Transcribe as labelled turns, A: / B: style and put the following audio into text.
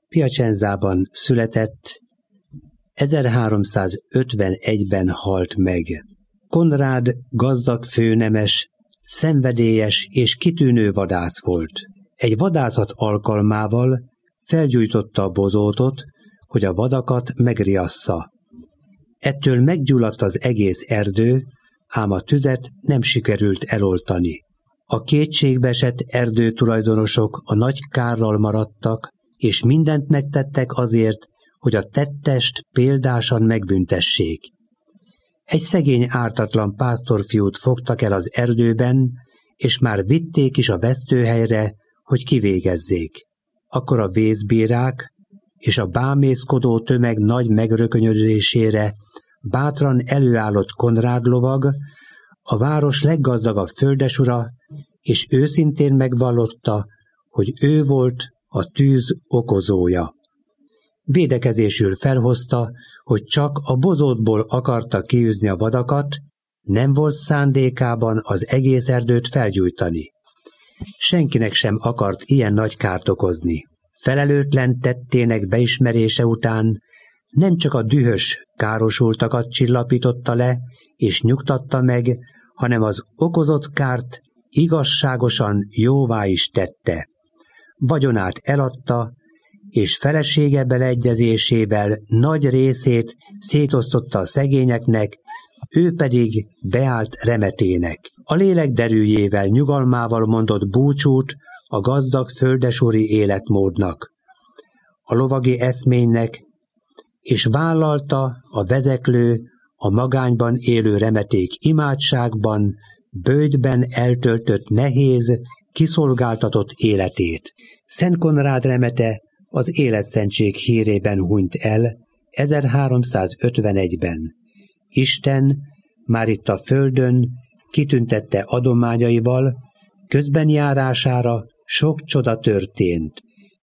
A: Piacenzában született, 1351-ben halt meg. Konrád gazdag főnemes, szenvedélyes és kitűnő vadász volt. Egy vadászat alkalmával felgyújtotta a bozótot, hogy a vadakat megriassza. Ettől meggyulladt az egész erdő, ám a tüzet nem sikerült eloltani. A kétségbeesett erdőtulajdonosok a nagy kárral maradtak, és mindent megtettek azért, hogy a tettest példásan megbüntessék. Egy szegény ártatlan pásztorfiút fogtak el az erdőben, és már vitték is a vesztőhelyre, hogy kivégezzék. Akkor a vészbírák és a bámészkodó tömeg nagy megrökönyödésére bátran előállott Konrád lovag, a város leggazdagabb földesura, és őszintén megvallotta, hogy ő volt a tűz okozója. Védekezésül felhozta, hogy csak a bozótból akarta kiűzni a vadakat, nem volt szándékában az egész erdőt felgyújtani. Senkinek sem akart ilyen nagy kárt okozni. Felelőtlen tettének beismerése után nem csak a dühös károsultakat csillapította le és nyugtatta meg, hanem az okozott kárt igazságosan jóvá is tette. Vagyonát eladta, és felesége beleegyezésével nagy részét szétosztotta a szegényeknek, ő pedig beállt remetének. A lélek derűjével, nyugalmával mondott búcsút a gazdag földesúri életmódnak, a lovagi eszménynek, és vállalta a vezeklő, a magányban élő remeték imádságban, böjtben eltöltött nehéz, kiszolgáltatott életét. Szent Konrád remete az életszentség hírében hunyt el 1351-ben. Isten már itt a földön kitüntette adományaival, közbenjárására sok csoda történt.